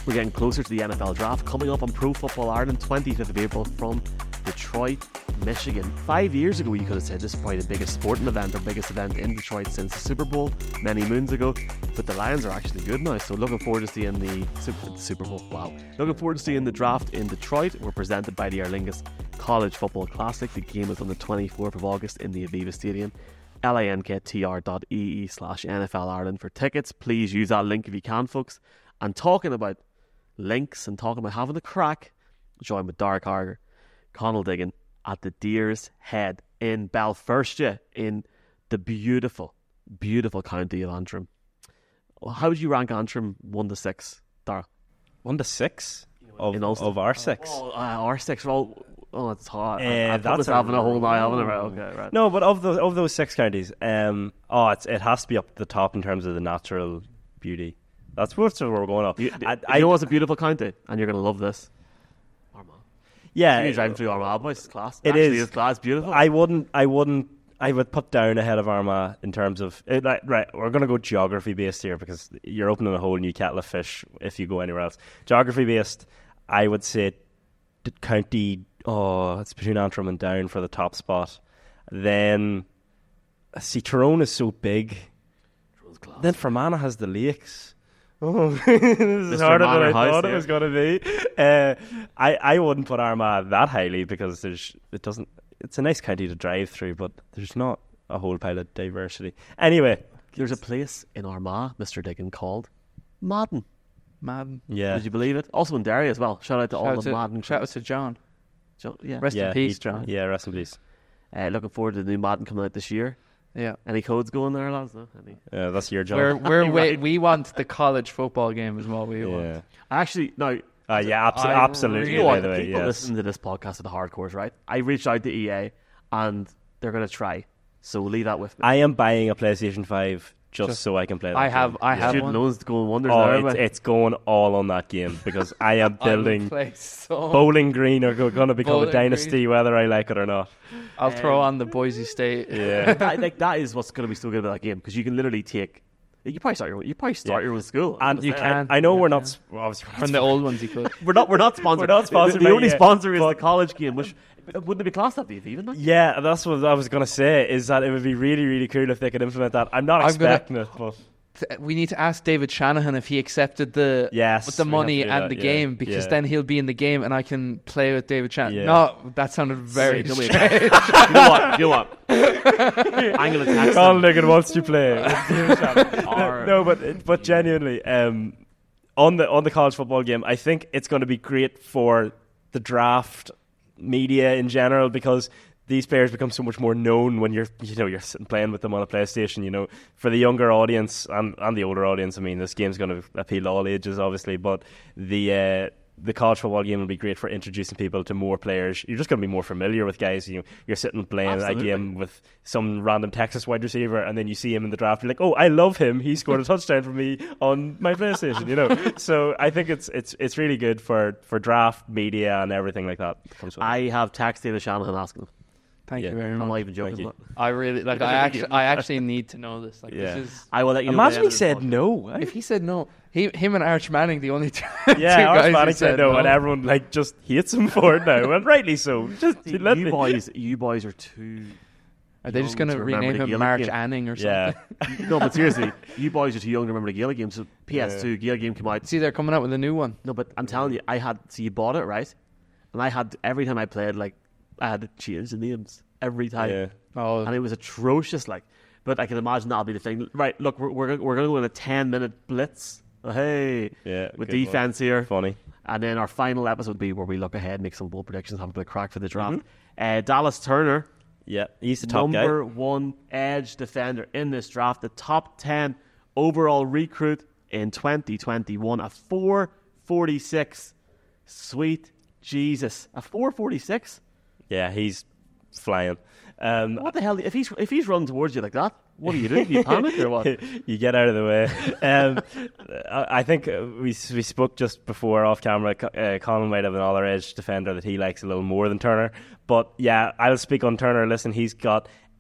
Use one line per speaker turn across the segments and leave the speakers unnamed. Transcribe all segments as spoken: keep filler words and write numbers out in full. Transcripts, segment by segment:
We're getting closer to the N F L draft coming up on Pro Football Ireland, twenty-fifth of April from Detroit, Michigan. Five years ago, you could have said this is probably the biggest sporting event or biggest event in Detroit since the Super Bowl many moons ago. But the Lions are actually good now, so looking forward to seeing the Super, the Super Bowl. Wow. Looking forward to seeing the draft in Detroit. We're presented by the Aer Lingus College Football Classic. The game is on the twenty-fourth of August in the Aviva Stadium. linktr dot e e slash N F L Ireland for tickets. Please use that link if you can, folks. And talking about links and talking about having a crack, joined with Dark Harger, Conall Diggin at the Deer's Head in Balfurshire in the beautiful, beautiful county of Antrim. How would you rank Antrim one to six, Dara?
One to six of,
In Ulster?
of R six.
Oh, uh, R six. Well, oh, it's hot.
Uh,
I, I thought
that's
it's having
a-
a whole night, haven't it? Right, okay, right.
No, but of those of those six counties, um, oh, it's, it has to be up the top in terms of the natural beauty. That's what's where we're going up.
You,
I,
you
I
know what's a beautiful county, and you're going to love this. Armagh.
yeah,
You're driving through Armagh, boys. It's class.
It
Actually,
is.
It's class. Beautiful.
I wouldn't. I wouldn't. I would put down ahead of Armagh in terms of it, right, right. We're going to go geography based here because you're opening a whole new kettle of fish if you go anywhere else. Geography based, I would say the county. Oh, it's between Antrim and Down for the top spot. Then, see, Tyrone is so big.
class.
Then Fermanagh has the lakes. Oh, this is
Mister
harder than I
Manor House
thought it
here.
was going to be. Uh, I I wouldn't put Armagh that highly because there's it doesn't. It's a nice county to drive through, but there's not a whole pile of diversity. Anyway,
There's a place in Armagh, Mister Diggin, called Madden.
Madden.
yeah,
Did you believe it? Also in Derry as well. Shout out to all
Shout out
the
to,
Madden.
shout out to John.
Jo- yeah.
Rest
yeah,
in peace,
he-
John.
Yeah, rest in peace.
Uh, looking forward to the new Madden coming out this year.
Yeah.
Any codes going there, lads? No? Any?
Yeah, that's your job.
We're we're
Right.
wait, we want the college football game is what we want.
yeah,
Actually, no.
uh, yeah, abso-
I
absolutely.
You know
By
what?
the way,
People
yes.
listen to this podcast at the hardcores, right? I reached out to E A and they're going to try. So leave that with me.
I am buying a PlayStation five just,
Just-
so I can play that
I have
game.
I have
Student
one.
loans going wonders
Oh,
there,
it's,
but
it's going all on that game because I am
I will
building.
play so
Bowling Green are going to become
Bowling
a dynasty whether I like it or not.
I'll throw
Um,
on the Boise State.
Yeah.
that, like, that is what's going to be so good about that game because you can literally take. You probably start your you probably start
Yeah.
your own school.
And
You
I-
can.
I, know
You
we're
can.
not s- well, obviously we're not
From the old ones you could.
We're not. We're not sponsored.
We're not sponsored
The, the
by
only
E A,
sponsor is
but-
the college game, which wouldn't it be classed that even? Like?
Yeah, that's what I was going to say. Is that it would be really, really cool if they could implement that. I'm not
I'm gonna-
expecting it, but
Th- We need to ask David Shanahan if he accepted the
yes,
with the
we have
money
to do
and
that,
the
yeah,
game because
yeah.
then he'll be in the game and I can play with David Shanahan.
Yeah.
No, that sounded very
Wait, no, wait.
strange.
You know what? You know what? I'm going to text
Colin
him.
Liggett wants to play.
Or-
no, but but genuinely, um, on the on the college football game, I think it's going to be great for the draft media in general because these players become so much more known when you're you know you're sitting playing with them on a PlayStation. You know, for the younger audience and, and the older audience, I mean, this game's going to appeal to all ages, obviously. But the uh, the college football game will be great for introducing people to more players. You're just going to be more familiar with guys. You know, you're sitting playing
Absolutely.
a game with some random Texas wide receiver, and then you see him in the draft. You're like, oh, I love him. He scored a touchdown for me on my PlayStation. You know, so I think it's it's it's really good for, for draft media and everything like that. that comes with it.
I have texted David Shanahan asking him.
Thank
Yeah.
you very
I'm
much.
not even joking.
Thank you.
but
I really like. I actually, I actually need to know this. Like,
Yeah.
this is.
I will let you know. by the
Imagine
end
he
of this
said
podcast.
no. eh?
If he said no, he, him and Arch Manning, the only two,
Yeah,
two
Arch
guys who
Manning said no, and everyone like just hates him for it now, and rightly so. Just
See,
let
you
me-
boys, you boys are too.
Are they just
young
going to
to remember
rename
the
him
Gaelic
March
game.
Anning or something?
Yeah,
No, but seriously, you boys are too young to remember the Gaelic game. So P S two Gaelic game came out.
See, they're coming out with a new one.
No, but I'm telling you, I had. So you bought it, right? And I had every time I played, like I had to change the names every time.
yeah.
Oh,
And it was atrocious, like. But I can imagine that'll be the thing. Right, look, we're we're, we're going to go in a ten minute blitz. Oh, hey,
Yeah,
with
good one.
defense here,
Funny.
and then our final episode would be where we look ahead, make some bold predictions, have a bit of crack for the draft.
Mm-hmm.
Uh, Dallas Turner,
Yeah, he's the top
number
guy.
one edge defender in this draft, the top ten overall recruit in twenty twenty-one, a four forty-six. Sweet Jesus, a four forty-six.
Yeah, he's flying. Um,
What the hell? If he's if he's running towards you like that, what do you do? Do you panic or what?
you get out of the way. Um, I I think uh, we we spoke just before off camera. Uh, Colin might have an other edge defender that he likes a little more than Turner. But yeah, I'll speak on Turner. Listen, he's got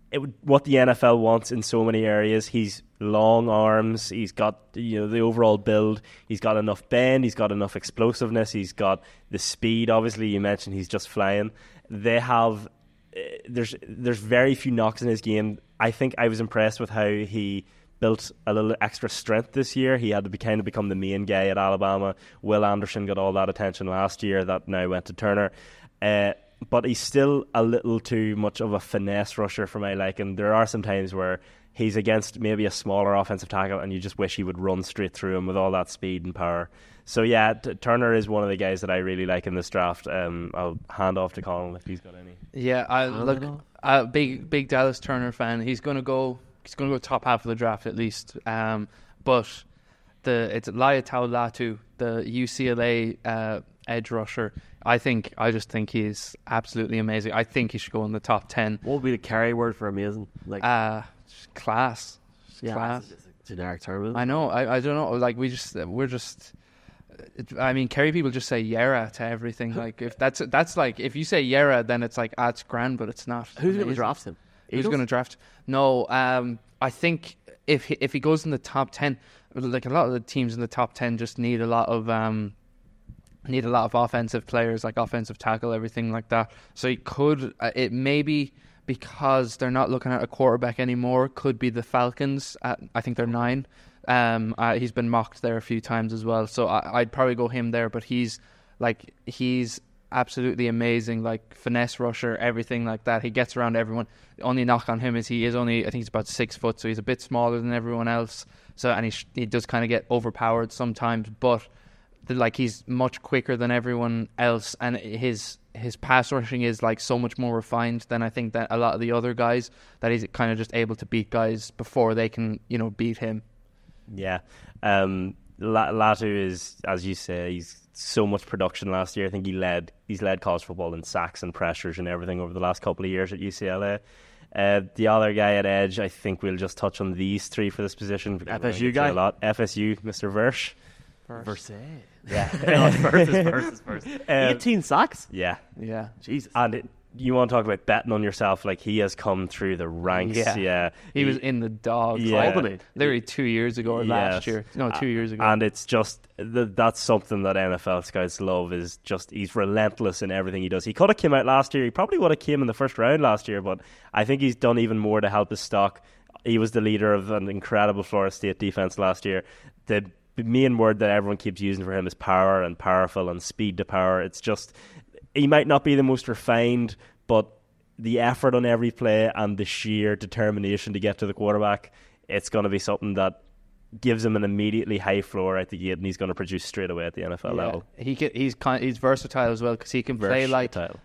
it, what the N F L wants in so many areas. He's long arms. He's got, you know, the overall build. He's got enough bend. He's got enough explosiveness. He's got the speed. Obviously, you mentioned he's just flying. They have uh, there's there's very few knocks in his game. I think I was impressed with how he built a little extra strength this year. He had to be, kind of become the main guy at Alabama. Will Anderson got all that attention last year. That now went to Turner. Uh, but he's still a little too much of a finesse rusher for my liking. There are some times where he's against maybe a smaller offensive tackle and you just wish he would run straight through him with all that speed and power. So yeah, T- Turner is one of the guys that I really like in this draft. Um, I'll hand off to Colin if he's got any.
Yeah, I look, a big big Dallas Turner fan. He's gonna go. He's gonna go top half of the draft at least. Um, but the it's Laiatau Latu, the U C L A uh, edge rusher. I think I just think he's absolutely amazing. I think he should go in the top ten.
What would be the carry word for amazing? Like
uh, class,
yeah,
class.
It's a generic term. Isn't it?
I know. I, I don't know. Like we just we're just. It, I mean, Kerry people just say Yera to everything. Like if that's that's like if you say Yera, then it's like ah, it's grand, but it's not.
Who's
Amazing.
going to draft him?
Who's
Eagles?
going to draft? No, um, I think if he, if he goes in the top ten, like a lot of the teams in the top ten just need a lot of um, need a lot of offensive players, like offensive tackle, everything like that. So he could. Uh, it maybe because they're not looking at a quarterback anymore. Could be the Falcons. At, I think they're nine. Um, uh, he's been mocked there a few times as well, so I, I'd probably go him there. But he's like he's absolutely amazing, like finesse rusher, everything like that. He gets around everyone. The only knock on him is he is only I think he's about six foot, so he's a bit smaller than everyone else. So and he sh- he does kind of get overpowered sometimes, but the, like he's much quicker than everyone else, and his his pass rushing is like so much more refined than I think that a lot of the other guys. That he's kind of just able to beat guys before they can you know beat him.
Yeah, um, Latu is, as you say, he's so much production last year. I think he led he's led college football in sacks and pressures and everything over the last couple of years at U C L A. Uh, the other guy at edge, I think we'll just touch on these three for this position.
F S U guy,
a lot. F S U, Mister Versh.
Verse.
Yeah,
no, versus versus versus.
Um,
Eighteen sacks.
Yeah,
yeah.
Jesus.
And it, you want to talk about betting on yourself? Like he has come through the ranks.
Yeah,
yeah.
he, he was in the dogs.
Yeah,
like, literally two years ago or
yes.
last year. No, two years ago.
And it's just th- that's something that N F L scouts love. Is just he's relentless in everything he does. He could have came out last year. He probably would have came in the first round last year, but I think he's done even more to help his stock. He was the leader of an incredible Florida State defense last year. The main word that everyone keeps using for him is power and powerful and speed to power. It's just he might not be the most refined, but the effort on every play and the sheer determination to get to the quarterback, it's going to be something that gives him an immediately high floor at the gate, and he's going to produce straight away at the N F L
yeah.
level.
He can, he's kind, he's versatile as well because he can play like
Versatile.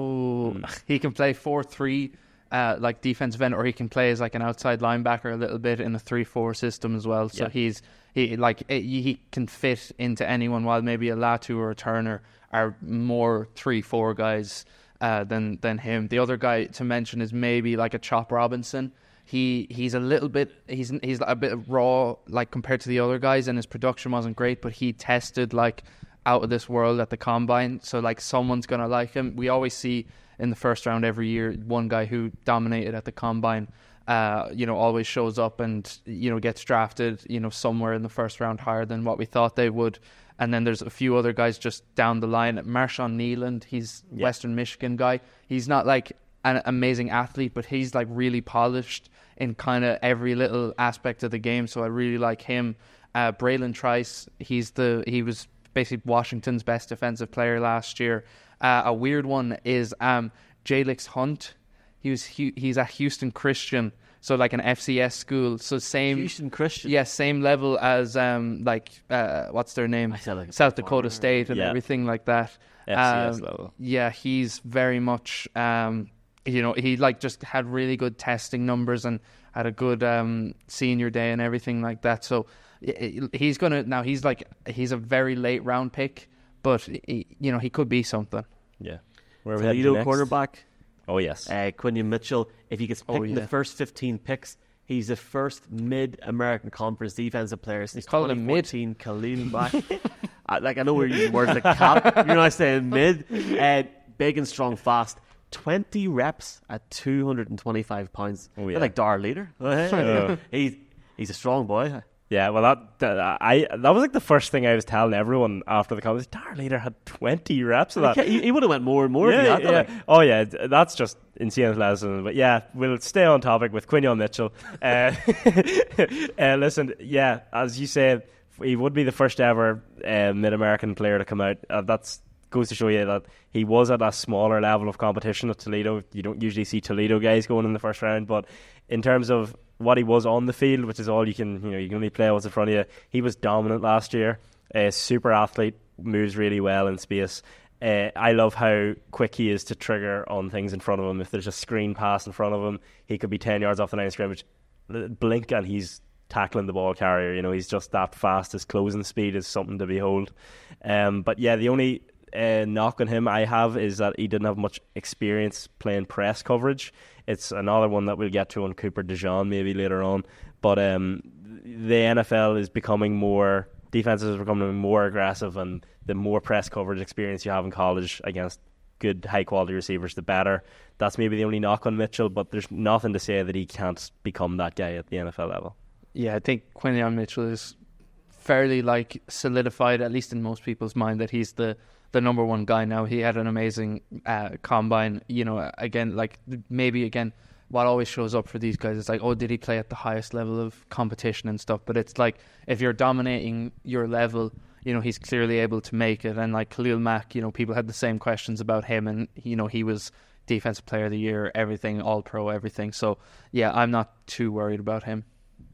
oh mm. he can play four three uh, like defensive end, or he can play as like an outside linebacker a little bit in a three four system as well. So yeah. he's he like it, he can fit into anyone, while maybe a Latu or a Turner are more three four guys. Uh, than than him. The other guy to mention is maybe like a Chop Robinson. He he's a little bit he's he's a bit raw like compared to the other guys, and his production wasn't great, but he tested like out of this world at the combine. So like someone's gonna like him. We always see in the first round every year one guy who dominated at the combine. Uh, you know, always shows up and you know gets drafted. You know, somewhere in the first round higher than what we thought they would. And then there's a few other guys just down the line. Marshawn Nealand, he's yeah. Western Michigan guy. He's not like an amazing athlete, but he's like really polished in kind of every little aspect of the game. So I really like him. Uh, Braylon Trice, he's the he was basically Washington's best defensive player last year. Uh, a weird one is um, Jalix Hunt. He was he's at Houston Christian. So like an F C S school, so same
Houston Christian,
yeah, same level as um like uh what's their name,
like
South Dakota State and
yeah.
everything like that.
F C S
um,
level.
Yeah, he's very much um you know he like just had really good testing numbers and had a good um senior day and everything like that. So he's gonna now he's like he's a very late round pick, but he, you know he could be something.
Yeah, where we
Toledo quarterback.
Oh, yes.
Uh, Quinion Mitchell, if he gets picked
oh, yeah.
in the first fifteen picks, he's the first mid-American Conference defensive player since
called him mid.
Khalil back. uh, like, I know we're using words like cap. You're not saying mid. Uh, big and strong, fast. twenty reps at two hundred twenty-five pounds.
Oh, yeah.
They're like Dar Leader.
Yeah.
he's he's a strong boy.
Yeah, well, that, that I that was like the first thing I was telling everyone after the conference. Dar Leader had twenty reps of that.
He, he would have went more and more.
Yeah,
if he had,
yeah.
like.
Oh yeah, that's just insane athleticism. But yeah, we'll stay on topic with Quinyon Mitchell. Uh, uh, listen, yeah, as you said, he would be the first ever uh, Mid-American player to come out. Uh, that's goes to show you that he was at a smaller level of competition at Toledo. You don't usually see Toledo guys going in the first round, but in terms of what he was on the field, which is all you can, you know, you can only play what's in front of you. He was dominant last year. A uh, super athlete, moves really well in space. Uh, I love how quick he is to trigger on things in front of him. If there's a screen pass in front of him, he could be ten yards off the line of scrimmage, blink, and he's tackling the ball carrier. You know, he's just that fast. His closing speed is something to behold. Um, but yeah, the only uh, knock on him I have is that he didn't have much experience playing press coverage. It's another one that we'll get to on Cooper DeJean maybe later on. But um, the N F L is becoming more, defenses are becoming more aggressive, and the more press coverage experience you have in college against good high quality receivers, the better. That's maybe the only knock on Mitchell, but there's nothing to say that he can't become that guy at the N F L level.
Yeah, I think Quinyon Mitchell is fairly like solidified, at least in most people's mind, that he's the the number one guy now. He had an amazing uh, combine. You know, again, like maybe again, what always shows up for these guys is like, oh, did he play at the highest level of competition and stuff? But it's like, if you're dominating your level, you know, he's clearly able to make it. And like Khalil Mack, you know, people had the same questions about him, and you know, he was Defensive Player of the Year, everything, All Pro, everything. So yeah, I'm not too worried about him.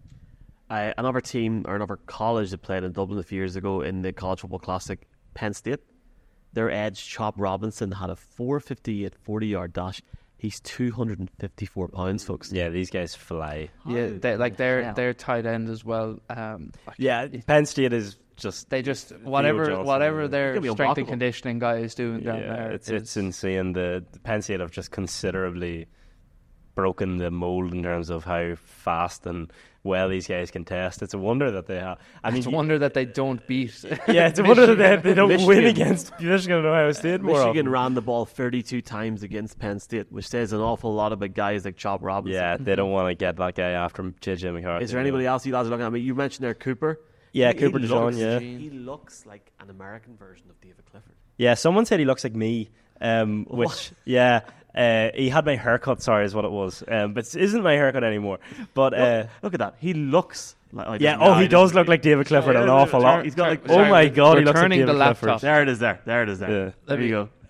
Uh, another team or another college that played in Dublin a few years ago in the College Football Classic, Penn State. Their edge, Chop Robinson, had a four fifty-eight forty-yard dash. He's two hundred fifty-four pounds, folks.
Yeah, these guys fly.
Yeah, they, like their
hell?
their tight end as well. Um, like,
Yeah, Penn State is just
they just whatever
Johnson,
whatever
yeah.
their
It's gonna be
strength and
unblockable.
conditioning guy is doing down
yeah,
there.
it's
is-
it's insane. The, the Penn State have just considerably broken the mold in terms of how fast and well these guys can test. It's a wonder that they have. I mean,
it's a wonder that they don't beat.
yeah, it's a wonder that they, they don't
Michigan.
win against Michigan and Ohio State more
Michigan
often.
ran the ball thirty-two times against Penn State, which says an awful lot about guys like Chop Robinson.
Yeah, they don't want to get that guy after J J McCarthy.
Is there anybody else you guys are looking at? I mean, you mentioned there Cooper.
Yeah,
He-
Cooper
he
DeJean,
looks-
yeah.
He looks like an American version of David Clifford.
Yeah, someone said he looks like me, um, which,
What?
yeah, uh, he had my haircut, sorry, is what it was. Um, but it isn't my haircut anymore. But, uh,
look, look at that. He looks like. Oh, he
yeah,
doesn't-
oh,
no,
he does look like David Clifford
Yeah,
an
yeah,
awful
yeah.
lot.
He's got like.
Oh my
Sorry,
God, he looks like
returning
David
the laptop.
Clifford.
There it is. There, there it is. There.
Yeah.
There you go.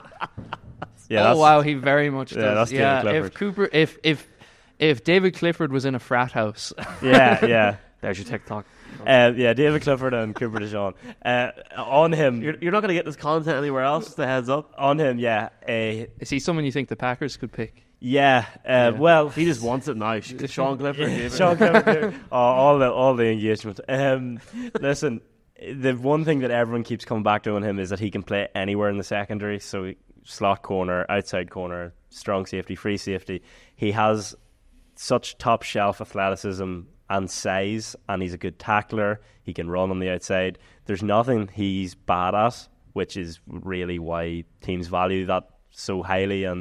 Yeah,
oh
that's-
wow, he very much
Yeah,
does.
that's David
yeah,
Clifford.
if Cooper, if if if David Clifford was in a frat house,
Yeah, yeah.
There's your TikTok.
Uh, yeah, David Clifford and Cooper DeJean. Uh, on him,
You're, you're not going to get this content anywhere else. Just a heads up.
on him, yeah, uh,
is he someone you think the Packers could pick?
yeah. Uh, Well,
He just wants it now. Sean Clifford. David.
Sean Clifford, oh, all the all the engagement. Um, listen, the one thing that everyone keeps coming back to on him is that he can play anywhere in the secondary. So slot corner, outside corner, strong safety, free safety. He has such top shelf athleticism and size, and he's a good tackler. He can run on the outside. There's nothing he's bad at, which is really why teams value that so highly. And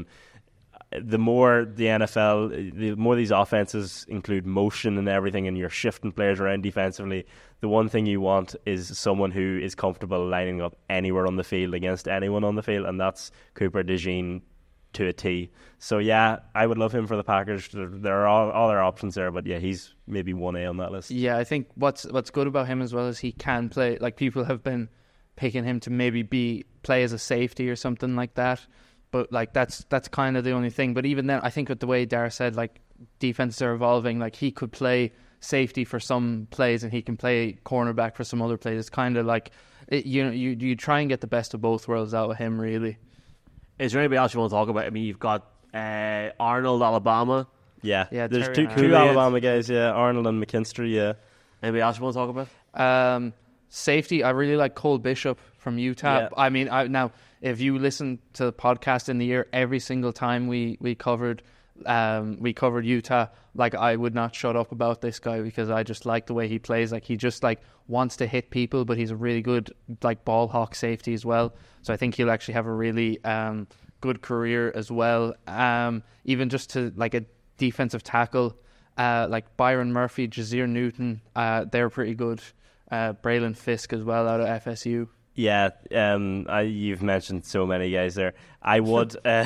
the more the N F L, the more these offenses include motion and everything, and you're shifting players around defensively, the one thing you want is someone who is comfortable lining up anywhere on the field against anyone on the field, and that's Cooper DeJean to a T. So yeah, I would love him for the Packers. There, there are all other options there, but yeah, he's maybe one A on that list.
Yeah, I think what's what's good about him as well is he can play. Like people have been picking him to maybe be play as a safety or something like that. But like that's that's kind of the only thing. But even then, I think with the way Dara said, like defenses are evolving. Like he could play safety for some plays and he can play cornerback for some other plays. It's kind of like it, you know you you try and get the best of both worlds out of him, really.
Is there anybody else you want to talk about? I mean, you've got uh, Arnold, Alabama.
Yeah,
Yeah,
there's
Terry
two,
Arnold.
two
Kool-Aid.
Alabama guys. Yeah, Arnold and McKinstry. Yeah,
Anybody else you want to talk about?
Um, safety, I really like Cole Bishop from Utah.
Yeah.
I mean, I, now if you listen to the podcast in the year, every single time we we covered um, we covered Utah, like I would not shut up about this guy because I just like the way he plays. Like he just like wants to hit people, but he's a really good like ball hawk safety as well. So I think he'll actually have a really um, good career as well. Um, even just to like a defensive tackle, uh, like Byron Murphy, Jazir Newton, uh, they're pretty good. Uh, Braylon Fisk as well out of F S U.
Yeah, um, I, you've mentioned so many guys there. I would. Uh,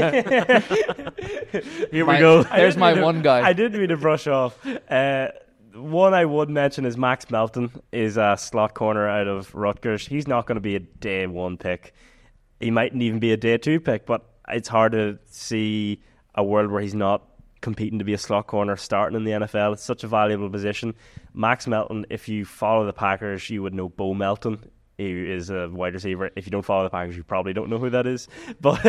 Here
my,
we go.
There's my one guy.
I didn't mean to brush off. Uh, one I would mention is Max Melton, is a slot corner out of Rutgers. He's not going to be a day one pick. He mightn't even be a day two pick, but it's hard to see a world where he's not competing to be a slot corner starting in the N F L. It's such a valuable position. Max Melton, if you follow the Packers, you would know Bo Melton. He is a wide receiver. If you don't follow the Packers, you probably don't know who that is. But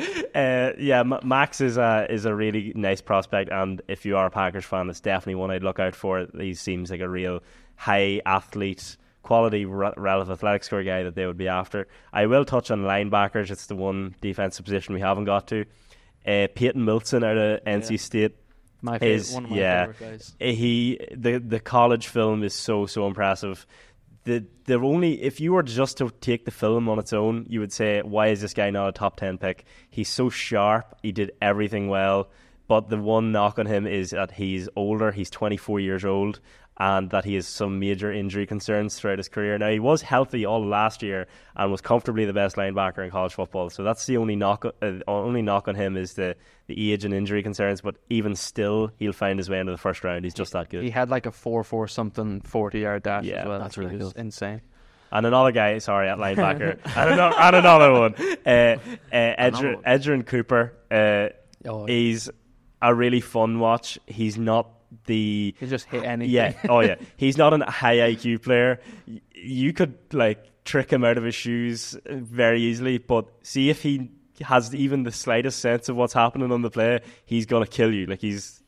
uh, yeah, Max is a is a really nice prospect, and if you are a Packers fan, it's definitely one I'd look out for. He seems like a real high athlete, quality, relative athletic score guy that they would be after. I will touch on linebackers. It's the one defensive position we haven't got to. Uh, Peyton Milson out of N C yeah. State.
My favorite,
is,
one of my
yeah,
favorite guys.
He the the college film is so so impressive. The the only if you were just to take the film on its own, you would say, why is this guy not a top ten pick? He's so sharp. He did everything well. But the one knock on him is that he's older. He's twenty-four years old, and that he has some major injury concerns throughout his career. Now, he was healthy all last year and was comfortably the best linebacker in college football. So that's the only knock. Uh, only knock on him is the the age and injury concerns. But even still, he'll find his way into the first round. He's just that good.
He had like a four four something forty yard dash
yeah,
as well.
That's really
cool. Insane.
And another guy, sorry, at linebacker, and, another, and another one, uh, uh, Edgerrin, Edgerrin Cooper. Uh, oh, he's a really fun watch. He's not the
he just hit anything.
Yeah, oh yeah. He's not a high I Q player. You could like trick him out of his shoes very easily, but see if he has even the slightest sense of what's happening on the play, he's gonna kill you. Like, he's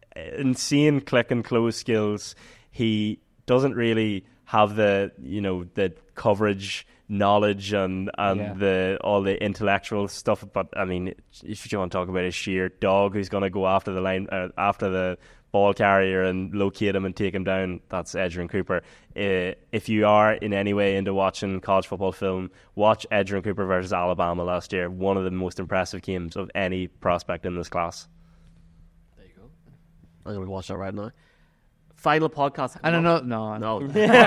insane click and close skills. He doesn't really have the you know the coverage knowledge and and yeah. the all the intellectual stuff, but I mean, if you want to talk about a sheer dog who's going to go after the line uh, after the ball carrier and locate him and take him down, that's Edgerrin Cooper. Uh, if you are in any way into watching college football film, watch Edgerrin Cooper versus Alabama last year. One of the most impressive games of any prospect in this class.
There you go. I'm going to watch that right now. Final podcast.
I don't know. No,
no.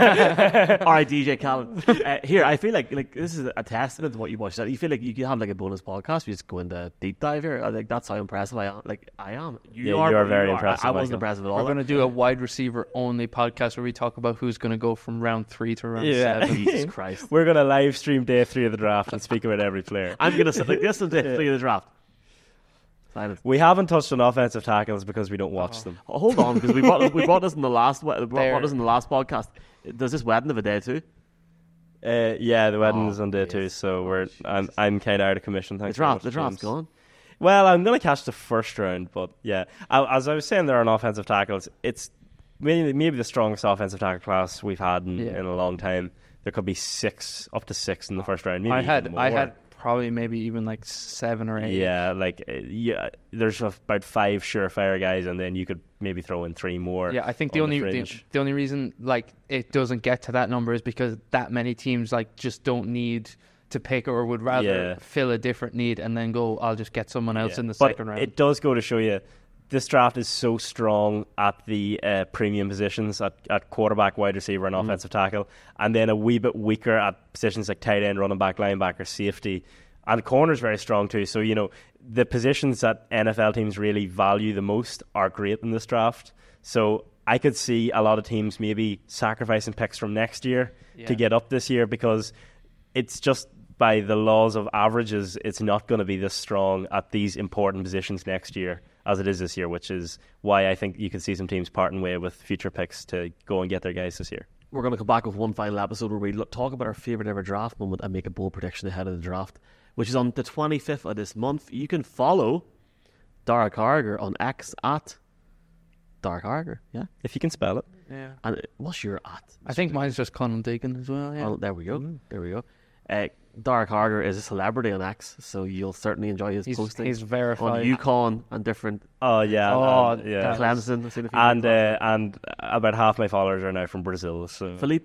All right, D J Callan. Uh, here, I feel like like this is a testament to what you watched. You feel like you can have like a bonus podcast. We just go into deep dive here. I think that's how impressive I am. Like I am.
You, yeah, are, you are very
you
impressive.
I, I wasn't impressive at all.
We're going to do a wide receiver only podcast where we talk about who's going to go from round three to round yeah. seven.
Jesus Christ.
We're going to live stream day three of the draft and speak about every player.
I'm going to sit like this on day three of the draft.
We haven't touched on offensive tackles because we don't watch oh. them.
Oh, hold on, because we brought we brought this in the last we brought this in the last podcast. Does this wedding have a day two?
Uh, yeah, the wedding oh, is on day yes. two, so we're oh, I'm I'm kind of out of commission. Thanks.
The draft, the draft's gone.
Well, I'm going to catch the first round, but yeah, I, as I was saying, there are offensive tackles. It's maybe, maybe the strongest offensive tackle class we've had in, yeah. in a long time. There could be six, up to six in the first round. Maybe
I had
more.
I had. Probably maybe even like seven or eight.
Yeah, like uh, yeah, there's about five surefire guys, and then you could maybe throw in three more.
Yeah, I think the only the, the, the only reason like it doesn't get to that number is because that many teams like just don't need to pick or would rather
yeah.
fill a different need and then go, I'll just get someone else
yeah.
in the
but
second round.
It does go to show you this draft is so strong at the uh, premium positions at, at quarterback, wide receiver, and mm. offensive tackle, and then a wee bit weaker at positions like tight end, running back, linebacker, safety, and corner is very strong too. So, you know, the positions that N F L teams really value the most are great in this draft. So I could see a lot of teams maybe sacrificing picks from next year yeah. to get up this year, because it's just by the laws of averages, it's not going to be this strong at these important positions next year as it is this year, which is why I think you can see some teams parting way with future picks to go and get their guys this year.
We're going to come back with one final episode where we look, talk about our favourite ever draft moment and make a bold prediction ahead of the draft, which is on the twenty-fifth of this month. You can follow Darragh Carragher on X at Darragh Carragher, yeah?
If you can spell it.
Yeah. And what's your at?
I think mine's just Conal Deacon as well, yeah.
Oh, there we go. Mm. There we go. Uh, Darragh Carragher is a celebrity on X, so you'll certainly enjoy his
he's,
posting.
He's verified.
On UConn and different...
Oh, yeah.
Oh,
and, yeah.
Clemson.
And, uh, and about half my followers are now from Brazil. So
Felipe.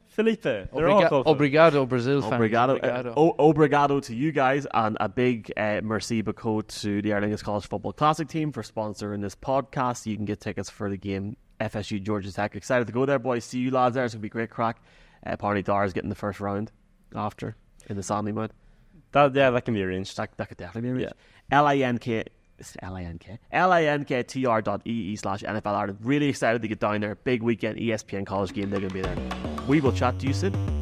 Felipe. They're
Obriga-
all called Felipe.
Obrigado, Brazil fans.
Obrigado.
Obrigado.
Uh, o- obrigado to you guys, and a big uh, merci beaucoup to the Aer Lingus College Football Classic team for sponsoring this podcast. You can get tickets for the game F S U Georgia Tech. Excited to go there, boys. See you lads there. It's going to be a great crack. Uh, Parney Dars getting the first round after in the Sandy mode.
That, yeah, that can be arranged.
That, that could definitely be arranged.
Yeah.
L I N K L I N K L I N K T R dot E E slash N F L Ireland. Really excited to get down there. Big weekend E S P N college game. They're going to be there. We will chat to you soon.